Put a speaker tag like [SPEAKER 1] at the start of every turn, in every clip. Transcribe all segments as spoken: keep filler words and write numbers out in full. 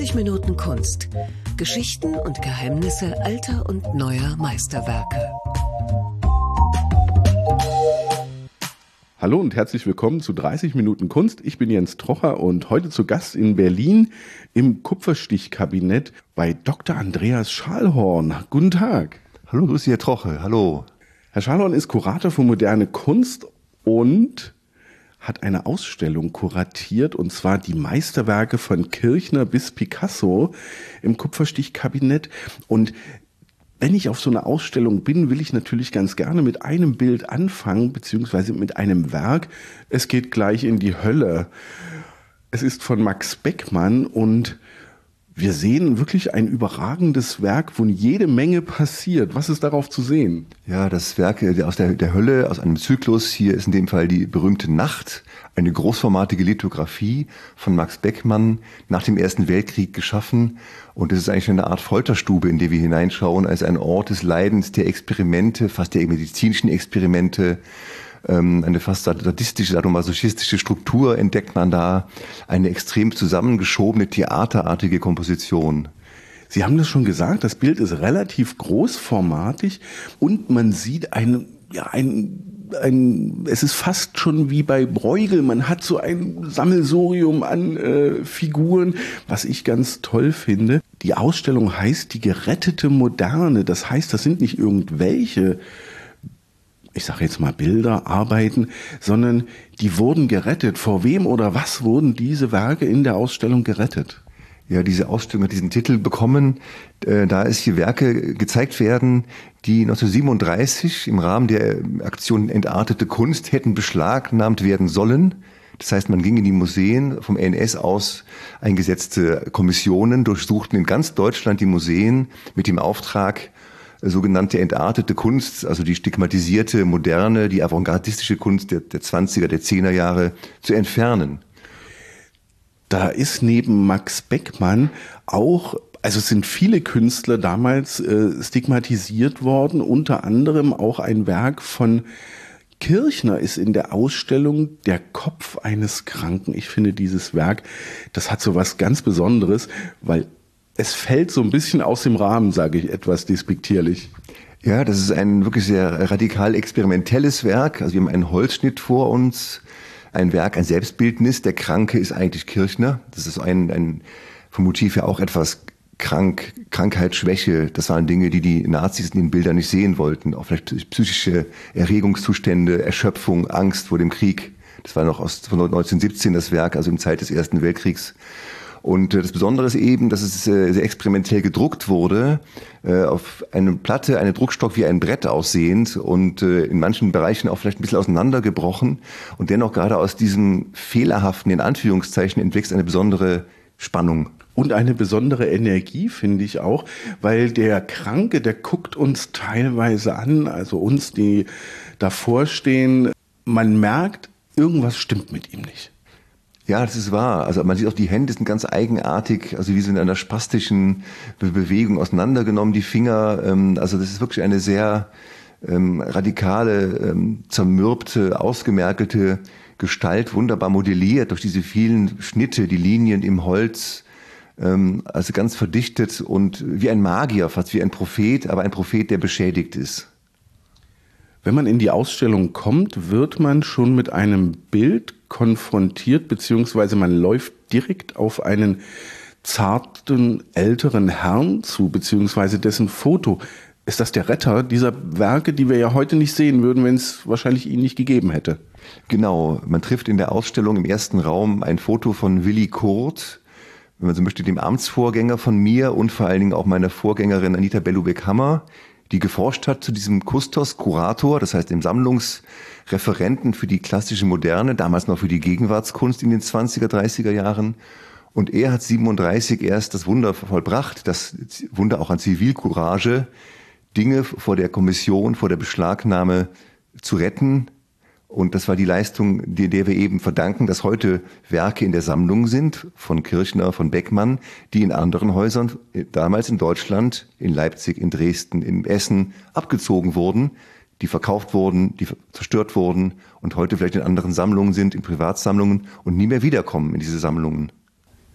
[SPEAKER 1] dreißig Minuten Kunst. Geschichten und Geheimnisse alter und neuer Meisterwerke.
[SPEAKER 2] Hallo und herzlich willkommen zu dreißig Minuten Kunst. Ich bin Jens Trocher und heute zu Gast in Berlin im Kupferstichkabinett bei Doktor Andreas Schalhorn. Guten Tag.
[SPEAKER 3] Hallo, grüß Sie, Herr Troche. Hallo.
[SPEAKER 2] Herr Schalhorn ist Kurator für moderne Kunst und hat eine Ausstellung kuratiert, und zwar die Meisterwerke von Kirchner bis Picasso im Kupferstichkabinett. Und wenn ich auf so eine Ausstellung bin, will ich natürlich ganz gerne mit einem Bild anfangen, beziehungsweise mit einem Werk. Es geht gleich in die Hölle. Es ist von Max Beckmann und wir sehen wirklich ein überragendes Werk, wo jede Menge passiert. Was ist darauf zu sehen?
[SPEAKER 3] Ja, das Werk aus der, der Hölle, aus einem Zyklus. Hier ist in dem Fall die berühmte Nacht, eine großformatige Lithografie von Max Beckmann, nach dem Ersten Weltkrieg geschaffen. Und es ist eigentlich eine Art Folterstube, in die wir hineinschauen, als ein Ort des Leidens, der Experimente, fast der medizinischen Experimente. Eine fast sadistische, sadomasochistische Struktur entdeckt man da, eine extrem zusammengeschobene, theaterartige Komposition.
[SPEAKER 2] Sie haben das schon gesagt, das Bild ist relativ großformatig und man sieht ein, ja, ein, ein, es ist fast schon wie bei Bruegel, man hat so ein Sammelsurium an äh, Figuren, was ich ganz toll finde. Die Ausstellung heißt Die gerettete Moderne, das heißt, das sind nicht irgendwelche, ich sage jetzt mal Bilder, Arbeiten, sondern die wurden gerettet. Vor wem oder was wurden diese Werke in der Ausstellung gerettet?
[SPEAKER 3] Ja, diese Ausstellung hat diesen Titel bekommen, äh, da es hier Werke gezeigt werden, die neunzehnhundertsiebenunddreißig im Rahmen der Aktion Entartete Kunst hätten beschlagnahmt werden sollen. Das heißt, man ging in die Museen, vom N S aus eingesetzte Kommissionen durchsuchten in ganz Deutschland die Museen mit dem Auftrag, sogenannte entartete Kunst, also die stigmatisierte, moderne, die avantgardistische Kunst der, der zwanziger, der zehner Jahre zu entfernen.
[SPEAKER 2] Da ist neben Max Beckmann auch, also es sind viele Künstler damals äh, stigmatisiert worden, unter anderem auch ein Werk von Kirchner ist in der Ausstellung, Der Kopf eines Kranken. Ich finde dieses Werk, das hat so was ganz Besonderes, weil es fällt so ein bisschen aus dem Rahmen, sage ich etwas despektierlich.
[SPEAKER 3] Ja, das ist ein wirklich sehr radikal experimentelles Werk. Also wir haben einen Holzschnitt vor uns, ein Werk, ein Selbstbildnis. Der Kranke ist eigentlich Kirchner. Das ist ein, ein vom Motiv her auch etwas krank, Krankheit, Schwäche. Das waren Dinge, die die Nazis in den Bildern nicht sehen wollten. Auch vielleicht psychische Erregungszustände, Erschöpfung, Angst vor dem Krieg. Das war noch aus von neunzehnhundertsiebzehn das Werk, also in Zeit des Ersten Weltkriegs. Und das Besondere ist eben, dass es sehr experimentell gedruckt wurde, auf eine Platte, eine Druckstock wie ein Brett aussehend und in manchen Bereichen auch vielleicht ein bisschen auseinandergebrochen. Und dennoch gerade aus diesem fehlerhaften, in Anführungszeichen, entwächst eine besondere Spannung.
[SPEAKER 2] Und eine besondere Energie, finde ich auch, weil der Kranke, der guckt uns teilweise an, also uns, die davor stehen, man merkt, irgendwas stimmt mit ihm nicht.
[SPEAKER 3] Ja, das ist wahr. Also man sieht auch, die Hände sind ganz eigenartig, also wie so in einer spastischen Be- Bewegung auseinandergenommen, die Finger. Ähm, also das ist wirklich eine sehr ähm, radikale, ähm, zermürbte, ausgemergelte Gestalt, wunderbar modelliert durch diese vielen Schnitte, die Linien im Holz. Ähm, also ganz verdichtet und wie ein Magier, fast wie ein Prophet, aber ein Prophet, der beschädigt ist.
[SPEAKER 2] Wenn man in die Ausstellung kommt, wird man schon mit einem Bild konfrontiert, beziehungsweise man läuft direkt auf einen zarten, älteren Herrn zu, beziehungsweise dessen Foto. Ist das der Retter dieser Werke, die wir ja heute nicht sehen würden, wenn es wahrscheinlich ihn nicht gegeben hätte?
[SPEAKER 3] Genau, man trifft in der Ausstellung im ersten Raum ein Foto von Willi Kurt, wenn man so möchte, dem Amtsvorgänger von mir und vor allen Dingen auch meiner Vorgängerin Anita Bellubeck-Hammer, die geforscht hat zu diesem Kustos Kurator, das heißt dem Sammlungsreferenten für die klassische Moderne, damals noch für die Gegenwartskunst in den zwanziger, dreißiger Jahren. Und er hat siebenunddreißig erst das Wunder vollbracht, das Wunder auch an Zivilcourage, Dinge vor der Kommission, vor der Beschlagnahme zu retten. Und das war die Leistung, die, der wir eben verdanken, dass heute Werke in der Sammlung sind, von Kirchner, von Beckmann, die in anderen Häusern, damals in Deutschland, in Leipzig, in Dresden, in Essen, abgezogen wurden, die verkauft wurden, die zerstört wurden und heute vielleicht in anderen Sammlungen sind, in Privatsammlungen und nie mehr wiederkommen in diese Sammlungen.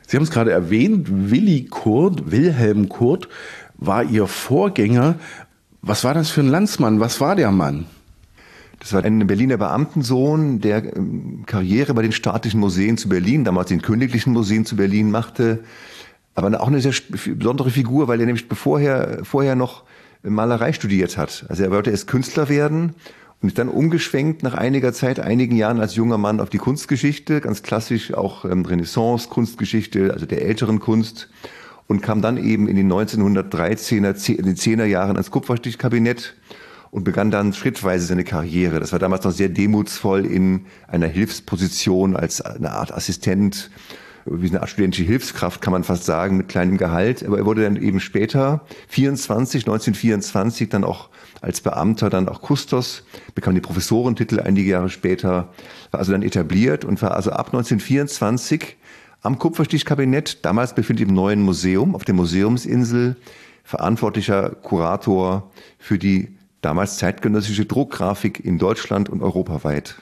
[SPEAKER 2] Sie haben es gerade erwähnt, Willi Kurt, Wilhelm Kurt, war Ihr Vorgänger. Was war das für ein Landsmann? Was war der Mann?
[SPEAKER 3] Das war ein Berliner Beamtensohn, der Karriere bei den staatlichen Museen zu Berlin, damals den Königlichen Museen zu Berlin machte. Aber auch eine sehr besondere Figur, weil er nämlich vorher, vorher noch Malerei studiert hat. Also er wollte erst Künstler werden und ist dann umgeschwenkt nach einiger Zeit, einigen Jahren als junger Mann auf die Kunstgeschichte, ganz klassisch auch Renaissance, Kunstgeschichte, also der älteren Kunst, und kam dann eben in den neunzehnhundertdreizehner, in den zehner Jahren ans Kupferstichkabinett und begann dann schrittweise seine Karriere. Das war damals noch sehr demutsvoll in einer Hilfsposition als eine Art Assistent, wie eine Art studentische Hilfskraft, kann man fast sagen, mit kleinem Gehalt. Aber er wurde dann eben später, vierundzwanzig, neunzehnhundertvierundzwanzig, dann auch als Beamter, dann auch Kustos, bekam den Professorentitel einige Jahre später, war also dann etabliert und war also ab neunzehnhundertvierundzwanzig am Kupferstichkabinett, damals befindlich im Neuen Museum, auf der Museumsinsel, verantwortlicher Kurator für die damals zeitgenössische Druckgrafik in Deutschland und europaweit.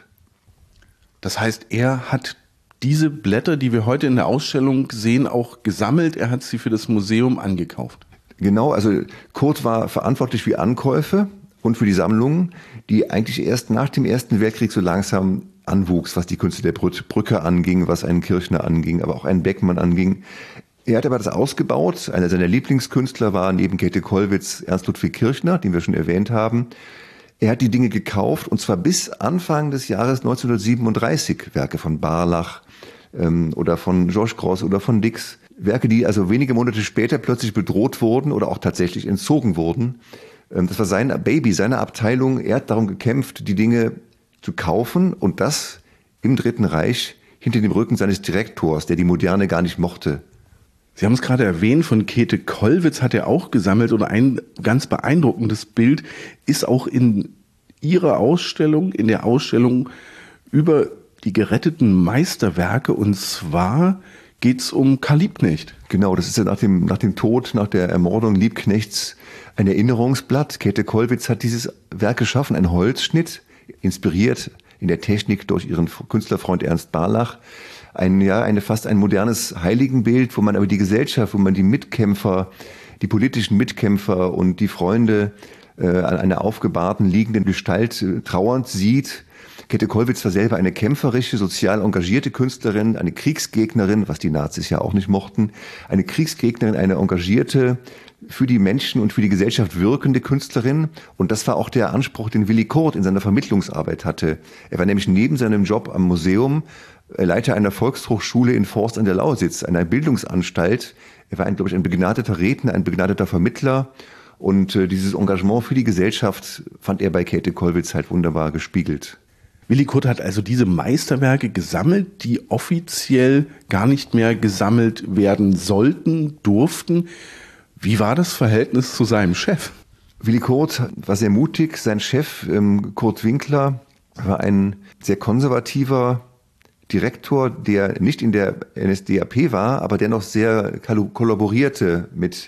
[SPEAKER 2] Das heißt, er hat diese Blätter, die wir heute in der Ausstellung sehen, auch gesammelt. Er hat sie für das Museum angekauft.
[SPEAKER 3] Genau, also Kurt war verantwortlich für Ankäufe und für die Sammlungen, die eigentlich erst nach dem Ersten Weltkrieg so langsam anwuchs, was die Künste der Brücke anging, was einen Kirchner anging, aber auch einen Beckmann anging. Er hat aber das ausgebaut. Einer seiner Lieblingskünstler war neben Käthe Kollwitz Ernst Ludwig Kirchner, den wir schon erwähnt haben. Er hat die Dinge gekauft und zwar bis Anfang des Jahres neunzehnhundertsiebenunddreißig. Werke von Barlach ähm, oder von Georges Grosz oder von Dix. Werke, die also wenige Monate später plötzlich bedroht wurden oder auch tatsächlich entzogen wurden. Ähm, das war sein Baby, seine Abteilung. Er hat darum gekämpft, die Dinge zu kaufen und das im Dritten Reich hinter dem Rücken seines Direktors, der die Moderne gar nicht mochte.
[SPEAKER 2] Sie haben es gerade erwähnt, von Käthe Kollwitz hat er auch gesammelt und ein ganz beeindruckendes Bild ist auch in Ihrer Ausstellung, in der Ausstellung über die geretteten Meisterwerke, und zwar geht es um Karl Liebknecht.
[SPEAKER 3] Genau, das ist ja nach dem, nach dem Tod, nach der Ermordung Liebknechts ein Erinnerungsblatt. Käthe Kollwitz hat dieses Werk geschaffen, ein Holzschnitt, inspiriert in der Technik durch ihren Künstlerfreund Ernst Barlach. Ein, ja, eine fast ein modernes Heiligenbild, wo man aber die Gesellschaft, wo man die Mitkämpfer, die politischen Mitkämpfer und die Freunde äh, an einer aufgebahrten, liegenden Gestalt äh, trauernd sieht. Käthe Kollwitz war selber eine kämpferische, sozial engagierte Künstlerin, eine Kriegsgegnerin, was die Nazis ja auch nicht mochten, eine Kriegsgegnerin, eine engagierte, für die Menschen und für die Gesellschaft wirkende Künstlerin. Und das war auch der Anspruch, den Willi Kurt in seiner Vermittlungsarbeit hatte. Er war nämlich neben seinem Job am Museum Leiter einer Volkshochschule in Forst an der Lausitz, einer Bildungsanstalt. Er war, ein, glaube ich, ein begnadeter Redner, ein begnadeter Vermittler. Und äh, dieses Engagement für die Gesellschaft fand er bei Käthe Kollwitz halt wunderbar gespiegelt.
[SPEAKER 2] Willi Kurt hat also diese Meisterwerke gesammelt, die offiziell gar nicht mehr gesammelt werden sollten, durften. Wie war das Verhältnis zu seinem Chef?
[SPEAKER 3] Willi Kurt war sehr mutig. Sein Chef, ähm, Kurt Winkler, war ein sehr konservativer Direktor, der nicht in der N S D A P war, aber dennoch sehr kollaborierte mit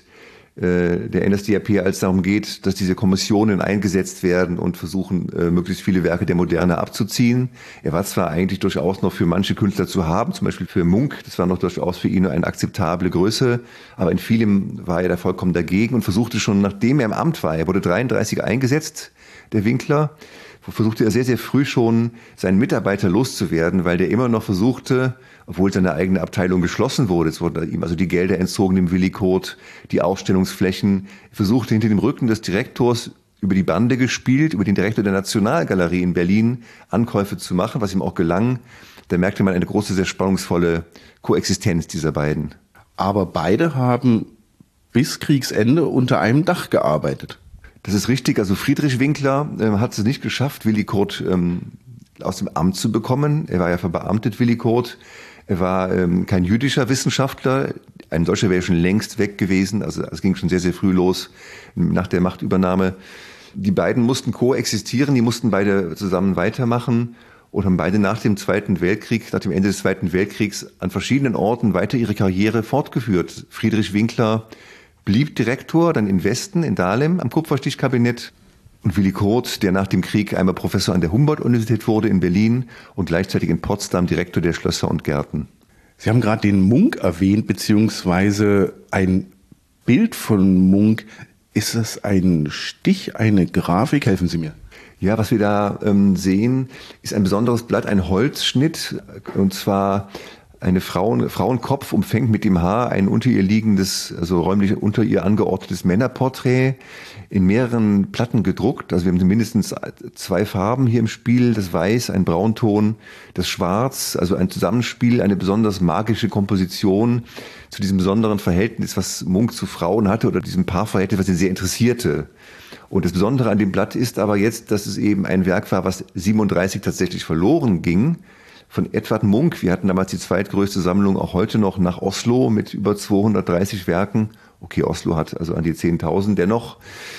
[SPEAKER 3] äh, der N S D A P, als es darum geht, dass diese Kommissionen eingesetzt werden und versuchen, äh, möglichst viele Werke der Moderne abzuziehen. Er war zwar eigentlich durchaus noch für manche Künstler zu haben, zum Beispiel für Munch, das war noch durchaus für ihn eine akzeptable Größe, aber in vielem war er da vollkommen dagegen und versuchte schon, nachdem er im Amt war, er wurde dreiunddreißig eingesetzt, der Winkler, versuchte er sehr, sehr früh schon, seinen Mitarbeiter loszuwerden, weil der immer noch versuchte, obwohl seine eigene Abteilung geschlossen wurde, es wurden ihm also die Gelder entzogen, dem Willi Kurt, die Ausstellungsflächen, er versuchte hinter dem Rücken des Direktors über die Bande gespielt, über den Direktor der Nationalgalerie in Berlin Ankäufe zu machen, was ihm auch gelang. Da merkte man eine große, sehr spannungsvolle Koexistenz dieser beiden.
[SPEAKER 2] Aber beide haben bis Kriegsende unter einem Dach gearbeitet.
[SPEAKER 3] Das ist richtig. Also Friedrich Winkler äh, hat es nicht geschafft, Willi Kurt ähm, aus dem Amt zu bekommen. Er war ja verbeamtet, Willi Kurt. Er war ähm, kein jüdischer Wissenschaftler. Ein solcher wäre schon längst weg gewesen. Also es ging schon sehr, sehr früh los nach der Machtübernahme. Die beiden mussten koexistieren, die mussten beide zusammen weitermachen und haben beide nach dem Zweiten Weltkrieg, nach dem Ende des Zweiten Weltkriegs an verschiedenen Orten weiter ihre Karriere fortgeführt. Friedrich Winkler blieb Direktor, dann in Westen, in Dahlem, am Kupferstichkabinett. Und Willi Kurt, der nach dem Krieg einmal Professor an der Humboldt-Universität wurde in Berlin und gleichzeitig in Potsdam Direktor der Schlösser und Gärten.
[SPEAKER 2] Sie haben gerade den Munk erwähnt, beziehungsweise ein Bild von Munk. Ist das ein Stich, eine Grafik? Helfen Sie mir.
[SPEAKER 3] Ja, was wir da ähm, sehen, ist ein besonderes Blatt, ein Holzschnitt, und zwar eine Frauen, Frauenkopf umfängt mit dem Haar ein unter ihr liegendes, also räumlich unter ihr angeordnetes Männerporträt, in mehreren Platten gedruckt. Also wir haben mindestens zwei Farben hier im Spiel, das Weiß, ein Braunton, das Schwarz, also ein Zusammenspiel, eine besonders magische Komposition zu diesem besonderen Verhältnis, was Munk zu Frauen hatte, oder diesem Paarverhältnis, was ihn sehr interessierte. Und das Besondere an dem Blatt ist aber jetzt, dass es eben ein Werk war, was siebenunddreißig tatsächlich verloren ging, von Edvard Munch. Wir hatten damals die zweitgrößte Sammlung, auch heute noch, nach Oslo mit über zweihundertdreißig Werken. Okay, Oslo hat also an die zehntausend. Dennoch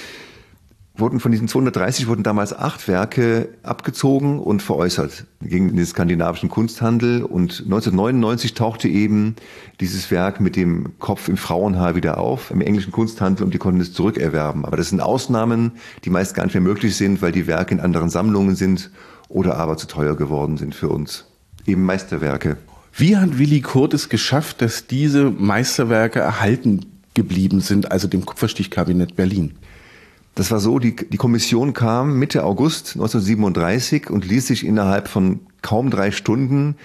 [SPEAKER 3] wurden von diesen zweihundertdreißig wurden damals acht Werke abgezogen und veräußert gegen den skandinavischen Kunsthandel. Und neunzehnhundertneunundneunzig tauchte eben dieses Werk mit dem Kopf im Frauenhaar wieder auf im englischen Kunsthandel, und die konnten es zurückerwerben. Aber das sind Ausnahmen, die meist gar nicht mehr möglich sind, weil die Werke in anderen Sammlungen sind oder aber zu teuer geworden sind für uns. Eben Meisterwerke.
[SPEAKER 2] Wie hat Willi Kurt es geschafft, dass diese Meisterwerke erhalten geblieben sind, also dem Kupferstichkabinett Berlin?
[SPEAKER 3] Das war so, die, die Kommission kam Mitte August neunzehnhundertsiebenunddreißig und ließ sich innerhalb von kaum drei Stunden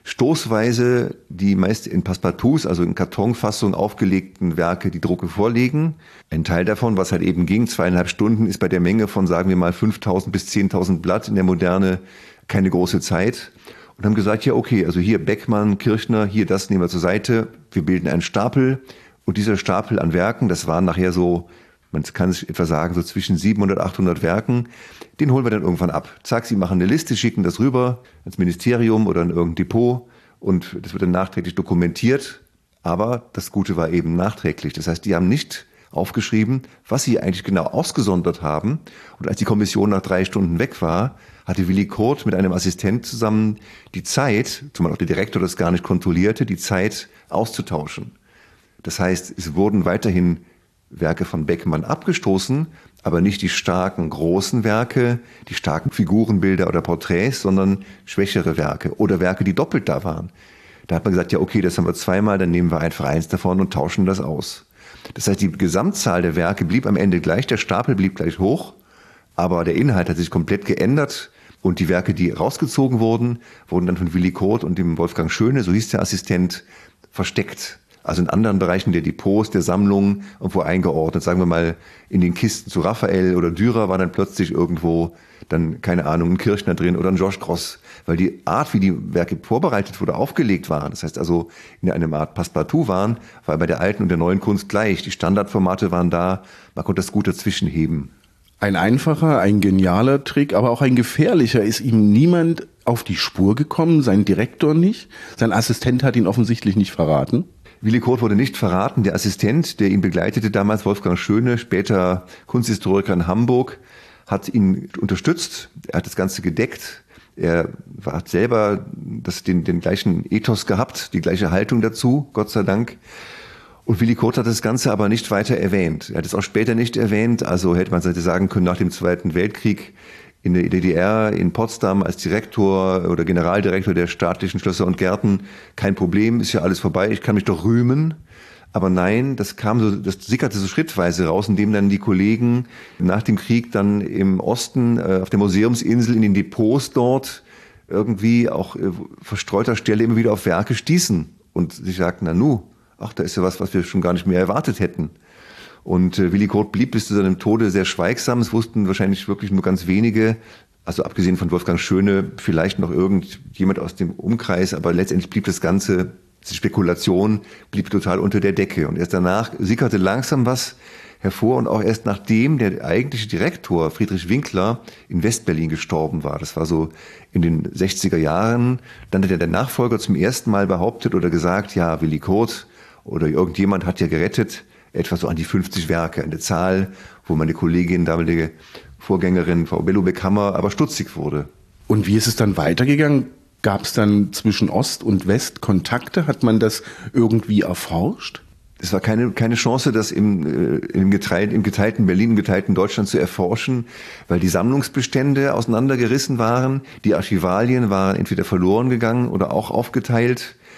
[SPEAKER 3] stoßweise die meist in Passepartouts, also in Kartonfassung aufgelegten Werke, die Drucke vorlegen. Ein Teil davon, was halt eben ging, zweieinhalb Stunden, ist bei der Menge von, sagen wir mal, fünftausend bis zehntausend Blatt in der Moderne keine große Zeit. Und haben gesagt, ja okay, also hier Beckmann, Kirchner, hier das nehmen wir zur Seite, wir bilden einen Stapel, und dieser Stapel an Werken, das waren nachher so, man kann es etwa sagen, so zwischen siebenhundert, achthundert Werken, den holen wir dann irgendwann ab. Zack, Sie machen eine Liste, schicken das rüber ins Ministerium oder in irgendein Depot, und das wird dann nachträglich dokumentiert. Aber das Gute war eben nachträglich. Das heißt, die haben nicht aufgeschrieben, was sie eigentlich genau ausgesondert haben. Und als die Kommission nach drei Stunden weg war, hatte Willi Kurt mit einem Assistent zusammen die Zeit, zumal auch der Direktor das gar nicht kontrollierte, die Zeit auszutauschen. Das heißt, es wurden weiterhin Werke von Beckmann abgestoßen, aber nicht die starken, großen Werke, die starken Figurenbilder oder Porträts, sondern schwächere Werke oder Werke, die doppelt da waren. Da hat man gesagt, ja okay, das haben wir zweimal, dann nehmen wir einfach eins davon und tauschen das aus. Das heißt, die Gesamtzahl der Werke blieb am Ende gleich, der Stapel blieb gleich hoch, aber der Inhalt hat sich komplett geändert, und die Werke, die rausgezogen wurden, wurden dann von Willi Kurt und dem Wolfgang Schöne, so hieß der Assistent, versteckt. Also in anderen Bereichen der Depots, der Sammlungen irgendwo eingeordnet. Sagen wir mal, in den Kisten zu Raphael oder Dürer war dann plötzlich irgendwo dann, keine Ahnung, ein Kirchner drin oder ein Georges Grosz. Weil die Art, wie die Werke vorbereitet wurde, aufgelegt waren, das heißt also in einer Art Passepartout waren, war bei der alten und der neuen Kunst gleich. Die Standardformate waren da, man konnte das gut dazwischen heben.
[SPEAKER 2] Ein einfacher, ein genialer Trick, aber auch ein gefährlicher. Ist ihm niemand auf die Spur gekommen, sein Direktor nicht? Sein Assistent hat ihn offensichtlich nicht verraten?
[SPEAKER 3] Willi Kurt wurde nicht verraten. Der Assistent, der ihn begleitete damals, Wolfgang Schöne, später Kunsthistoriker in Hamburg, hat ihn unterstützt. Er hat das Ganze gedeckt. Er hat selber das, den, den gleichen Ethos gehabt, die gleiche Haltung dazu, Gott sei Dank. Und Willi Kurt hat das Ganze aber nicht weiter erwähnt. Er hat es auch später nicht erwähnt. Also hätte man sagen können, nach dem Zweiten Weltkrieg in der D D R, in Potsdam als Direktor oder Generaldirektor der staatlichen Schlösser und Gärten, kein Problem, ist ja alles vorbei, ich kann mich doch rühmen. Aber nein, das kam so, das sickerte so schrittweise raus, indem dann die Kollegen nach dem Krieg dann im Osten äh, auf der Museumsinsel in den Depots dort irgendwie auch äh, verstreuter Stelle immer wieder auf Werke stießen und sich sagten, na nu, ach, da ist ja was, was wir schon gar nicht mehr erwartet hätten. Und äh, Willi Kurt blieb bis zu seinem Tode sehr schweigsam. Es wussten wahrscheinlich wirklich nur ganz wenige, also abgesehen von Wolfgang Schöne, vielleicht noch irgendjemand aus dem Umkreis, aber letztendlich blieb das Ganze, die Spekulation blieb total unter der Decke. Und erst danach sickerte langsam was hervor, und auch erst nachdem der eigentliche Direktor Friedrich Winkler in Westberlin gestorben war, das war so in den sechziger Jahren, dann hat der Nachfolger zum ersten Mal behauptet oder gesagt, ja, Willi Kurt oder irgendjemand hat ja gerettet, etwa so an die fünfzig Werke, eine Zahl, wo meine Kollegin, damalige Vorgängerin, Frau Bellow-Beckhammer, aber stutzig wurde.
[SPEAKER 2] Und wie ist es dann weitergegangen? Gab es dann zwischen Ost und West Kontakte? Hat man das irgendwie erforscht?
[SPEAKER 3] Es war keine, keine Chance, das im, äh, im, geteilten, im geteilten Berlin, im geteilten Deutschland zu erforschen, weil die Sammlungsbestände auseinandergerissen waren, die Archivalien waren entweder verloren gegangen oder auch aufgeteilt.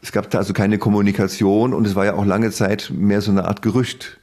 [SPEAKER 3] Es gab da also keine Kommunikation und es war ja auch lange Zeit mehr so eine Art Gerücht.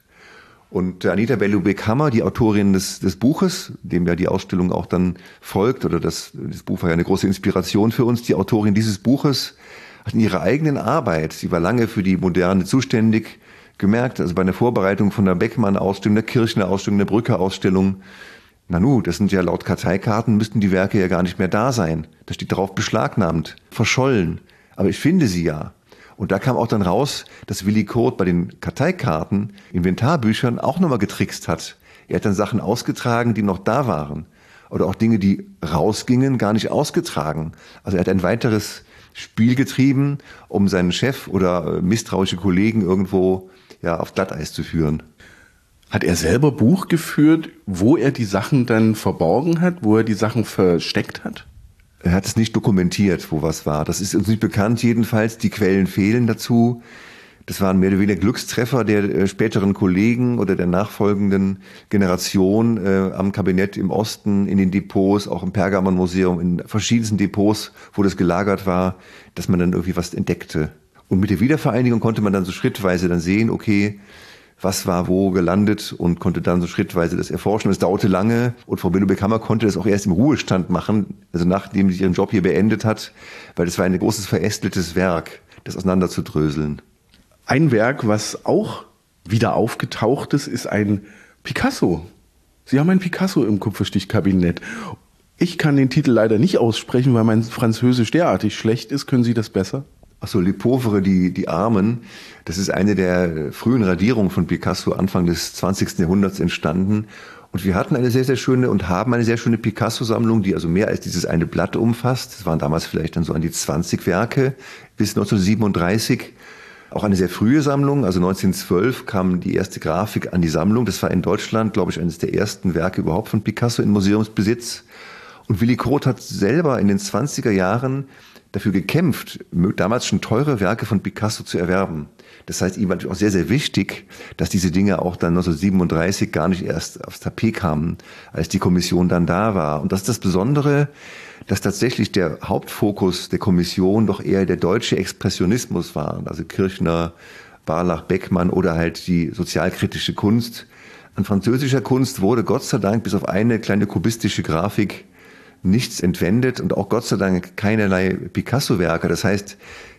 [SPEAKER 3] Und Anita Bellubeck-Hammer, die Autorin des, des Buches, dem ja die Ausstellung auch dann folgt, oder das, das Buch war ja eine große Inspiration für uns, die Autorin dieses Buches hat in ihrer eigenen Arbeit, sie war lange für die Moderne zuständig, gemerkt, also bei der Vorbereitung von der Beckmann-Ausstellung, der Kirchner-Ausstellung, der Brücker-Ausstellung, Nanu, das sind ja laut Karteikarten, müssten die Werke ja gar nicht mehr da sein. Da steht darauf beschlagnahmt, verschollen. Aber ich finde sie ja. Und da kam auch dann raus, dass Willi Kurt bei den Karteikarten, Inventarbüchern auch nochmal getrickst hat. Er hat dann Sachen ausgetragen, die noch da waren. Oder auch Dinge, die rausgingen, gar nicht ausgetragen. Also er hat ein weiteres Spiel getrieben, um seinen Chef oder misstrauische Kollegen irgendwo ja, auf Glatteis zu führen.
[SPEAKER 2] Hat er selber Buch geführt, wo er die Sachen dann verborgen hat, wo er die Sachen versteckt hat?
[SPEAKER 3] Er hat es nicht dokumentiert, wo was war. Das ist uns nicht bekannt jedenfalls. Die Quellen fehlen dazu. Das waren mehr oder weniger Glückstreffer der äh, späteren Kollegen oder der nachfolgenden Generation äh, am Kabinett im Osten, in den Depots, auch im Pergamonmuseum, in verschiedensten Depots, wo das gelagert war, dass man dann irgendwie was entdeckte. Und mit der Wiedervereinigung konnte man dann so schrittweise dann sehen, okay, was war wo gelandet und konnte dann so schrittweise das erforschen. Es dauerte lange und Frau Bellubeck-Hammer konnte das auch erst im Ruhestand machen, also nachdem sie ihren Job hier beendet hat, weil das war ein großes verästeltes Werk, das auseinanderzudröseln.
[SPEAKER 2] Ein Werk, was auch wieder aufgetaucht ist, ist ein Picasso. Sie haben ein Picasso im Kupferstichkabinett. Ich kann den Titel leider nicht aussprechen, weil mein Französisch derartig schlecht ist. Können Sie das besser?
[SPEAKER 3] Ach so, Les Pauvres, die, die Armen. Das ist eine der frühen Radierungen von Picasso, Anfang des zwanzigsten Jahrhunderts entstanden. Und wir hatten eine sehr, sehr schöne und haben eine sehr schöne Picasso-Sammlung, die also mehr als dieses eine Blatt umfasst. Das waren damals vielleicht dann so an die zwanzig Werke bis neunzehnhundertsiebenunddreißig. Auch eine sehr frühe Sammlung, also neunzehnhundertzwölf kam die erste Grafik an die Sammlung. Das war in Deutschland, glaube ich, eines der ersten Werke überhaupt von Picasso in Museumsbesitz. Und Willi Kurt hat selber in den zwanziger Jahren dafür gekämpft, damals schon teure Werke von Picasso zu erwerben. Das heißt, ihm war natürlich auch sehr, sehr wichtig, dass diese Dinge auch dann neunzehnhundertsiebenunddreißig gar nicht erst aufs Tapet kamen, als die Kommission dann da war. Und das ist das Besondere, dass tatsächlich der Hauptfokus der Kommission doch eher der deutsche Expressionismus war. Also Kirchner, Barlach, Beckmann oder halt die sozialkritische Kunst. An französischer Kunst wurde Gott sei Dank bis auf eine kleine kubistische Grafik nichts entwendet und auch Gott sei Dank keinerlei Picasso-Werke. Das heißt,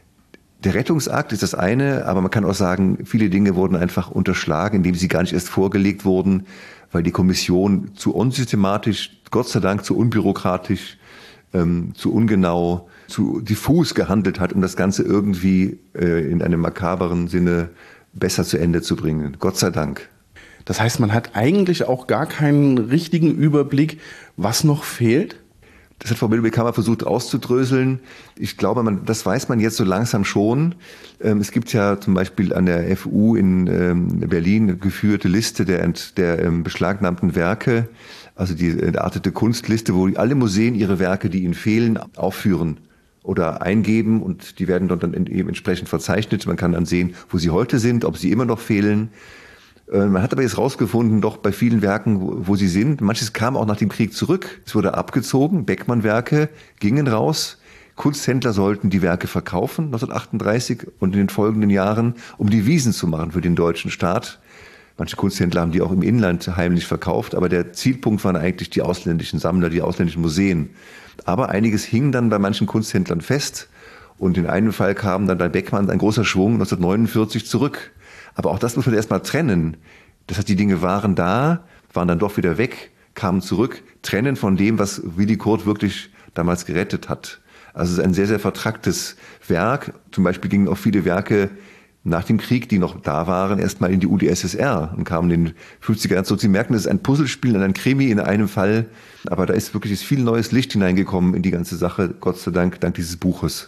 [SPEAKER 3] der Rettungsakt ist das eine, aber man kann auch sagen, viele Dinge wurden einfach unterschlagen, indem sie gar nicht erst vorgelegt wurden, weil die Kommission zu unsystematisch, Gott sei Dank zu unbürokratisch, ähm, zu ungenau, zu diffus gehandelt hat, um das Ganze irgendwie äh, in einem makaberen Sinne besser zu Ende zu bringen. Gott sei Dank.
[SPEAKER 2] Das heißt, man hat eigentlich auch gar keinen richtigen Überblick, was noch fehlt?
[SPEAKER 3] Das hat Frau Bellubeck-Hammer versucht auszudröseln. Ich glaube, man, das weiß man jetzt so langsam schon. Ähm, es gibt ja zum Beispiel an der F U in ähm, Berlin eine geführte Liste der, der ähm, beschlagnahmten Werke, also die entartete Kunstliste, wo alle Museen ihre Werke, die ihnen fehlen, aufführen oder eingeben und die werden dort dann eben entsprechend verzeichnet. Man kann dann sehen, wo sie heute sind, ob sie immer noch fehlen. Man hat aber jetzt rausgefunden, doch bei vielen Werken, wo, wo sie sind, manches kam auch nach dem Krieg zurück. Es wurde abgezogen, Beckmann-Werke gingen raus. Kunsthändler sollten die Werke verkaufen, neunzehnhundertachtunddreißig und in den folgenden Jahren, um die Wiesen zu machen für den deutschen Staat. Manche Kunsthändler haben die auch im Inland heimlich verkauft, aber der Zielpunkt waren eigentlich die ausländischen Sammler, die ausländischen Museen. Aber einiges hing dann bei manchen Kunsthändlern fest und in einem Fall kam dann bei Beckmann ein großer Schwung neunzehnhundertneunundvierzig zurück. Aber auch das muss man erstmal trennen. Das heißt, die Dinge waren da, waren dann doch wieder weg, kamen zurück, trennen von dem, was Willi Kurt wirklich damals gerettet hat. Also es ist ein sehr, sehr vertracktes Werk. Zum Beispiel gingen auch viele Werke nach dem Krieg, die noch da waren, erstmal in die U d S S R und kamen in den fünfziger Jahren zurück. Sie merken, das ist ein Puzzlespiel, ein Krimi in einem Fall. Aber da ist wirklich viel neues Licht hineingekommen in die ganze Sache, Gott sei Dank, dank dieses Buches.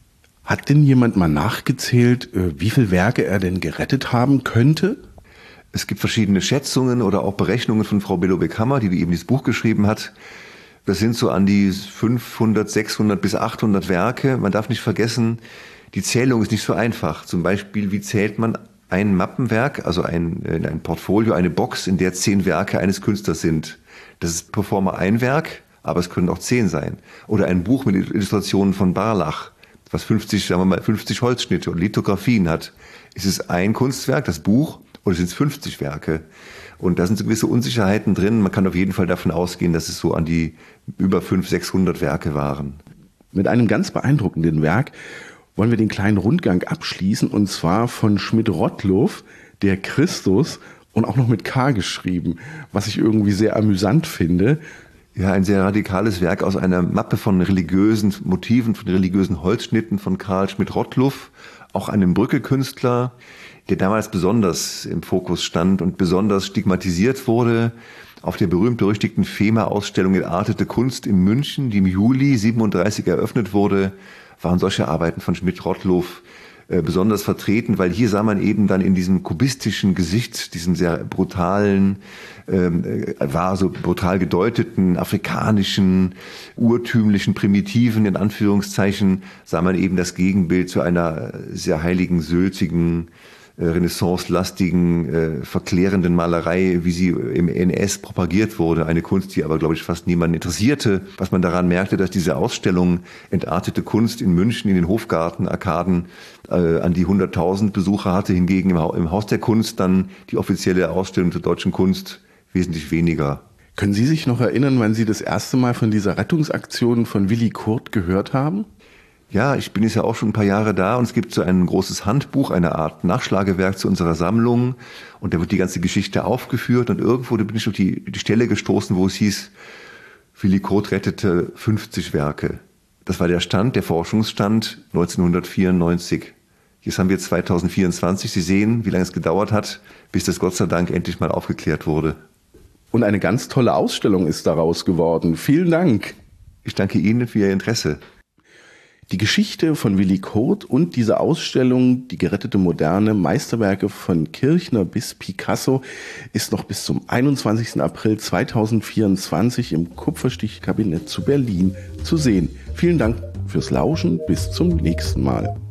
[SPEAKER 2] Hat denn jemand mal nachgezählt, wie viele Werke er denn gerettet haben könnte?
[SPEAKER 3] Es gibt verschiedene Schätzungen oder auch Berechnungen von Frau Bellubeck-Hammer, die eben dieses Buch geschrieben hat. Das sind so an die fünfhundert, sechshundert bis achthundert Werke. Man darf nicht vergessen, die Zählung ist nicht so einfach. Zum Beispiel, wie zählt man ein Mappenwerk, also ein, ein Portfolio, eine Box, in der zehn Werke eines Künstlers sind. Das ist pro forma ein Werk, aber es können auch zehn sein. Oder ein Buch mit Illustrationen von Barlach, was fünfzig, sagen wir mal, fünfzig Holzschnitte und Lithografien hat. Ist es ein Kunstwerk, das Buch, oder sind es fünfzig Werke? Und da sind so gewisse Unsicherheiten drin. Man kann auf jeden Fall davon ausgehen, dass es so an die über fünfhundert, sechshundert Werke waren.
[SPEAKER 2] Mit einem ganz beeindruckenden Werk wollen wir den kleinen Rundgang abschließen, und zwar von Schmidt-Rottluff, der Christus, und auch noch mit K geschrieben, was ich irgendwie sehr amüsant finde.
[SPEAKER 3] Ja, ein sehr radikales Werk aus einer Mappe von religiösen Motiven, von religiösen Holzschnitten von Karl Schmidt-Rottluff, auch einem Brücke-Künstler, der damals besonders im Fokus stand und besonders stigmatisiert wurde. Auf der berühmt-berüchtigten FEMA-Ausstellung Entartete Kunst in München, die im Juli siebenunddreißig eröffnet wurde, waren solche Arbeiten von Schmidt-Rottluff äh, besonders vertreten, weil hier sah man eben dann in diesem kubistischen Gesicht, diesem sehr brutalen, ähm, äh, war so brutal gedeuteten, afrikanischen, urtümlichen, primitiven, in Anführungszeichen, sah man eben das Gegenbild zu einer sehr heiligen, sülzigen, renaissance-lastigen, äh, verklärenden Malerei, wie sie im N S propagiert wurde. Eine Kunst, die aber, glaube ich, fast niemanden interessierte. Was man daran merkte, dass diese Ausstellung Entartete Kunst in München in den Hofgarten-Arkaden äh, an die hunderttausend Besucher hatte, hingegen im, im Haus der Kunst dann die offizielle Ausstellung zur deutschen Kunst wesentlich weniger.
[SPEAKER 2] Können Sie sich noch erinnern, wann Sie das erste Mal von dieser Rettungsaktion von Willi Kurt gehört haben?
[SPEAKER 3] Ja, ich bin jetzt ja auch schon ein paar Jahre da, und es gibt so ein großes Handbuch, eine Art Nachschlagewerk zu unserer Sammlung, und da wird die ganze Geschichte aufgeführt, und irgendwo da bin ich auf die, die Stelle gestoßen, wo es hieß, Willi Kurt rettete fünfzig Werke. Das war der Stand, der Forschungsstand neunzehnhundertvierundneunzig. Jetzt haben wir zweitausendvierundzwanzig. Sie sehen, wie lange es gedauert hat, bis das Gott sei Dank endlich mal aufgeklärt wurde.
[SPEAKER 2] Und eine ganz tolle Ausstellung ist daraus geworden. Vielen Dank.
[SPEAKER 3] Ich danke Ihnen für Ihr Interesse.
[SPEAKER 2] Die Geschichte von Willi Kurt und diese Ausstellung, die gerettete Moderne, Meisterwerke von Kirchner bis Picasso, ist noch bis zum einundzwanzigsten April zweitausendvierundzwanzig im Kupferstichkabinett zu Berlin zu sehen. Vielen Dank fürs Lauschen. Bis zum nächsten Mal.